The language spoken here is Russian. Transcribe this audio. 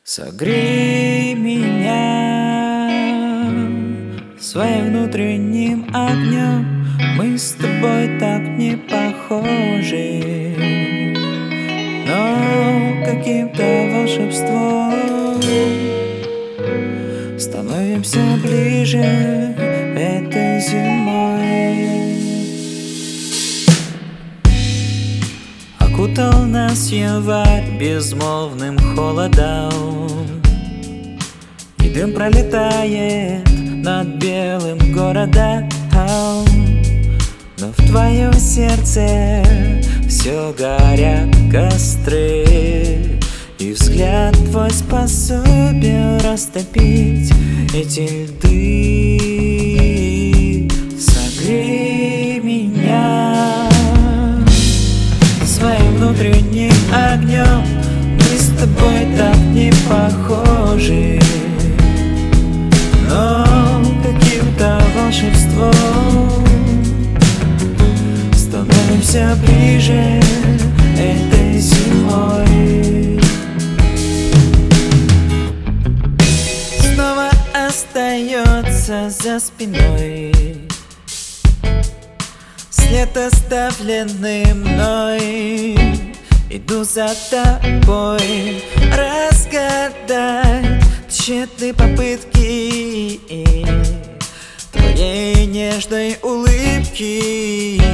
Согрей меня своим внутренним огнем. Мы с тобой так не похожи, но каким-то волшебством становимся ближе этой зимой. Окутал нас январь безмолвным холодом, и дым пролетает над белым городом. Но в твоем сердце все горят костры, и взгляд твой способен растопить эти льды. Согрей меня своим внутренним огнем. Мы с тобой так не похожи, но каким-то волшебством становимся ближе этой зимой. Снова остается за спиной след, оставленный мной. Иду за тобой, разгадать тщетные попытки твоей нежной улыбки.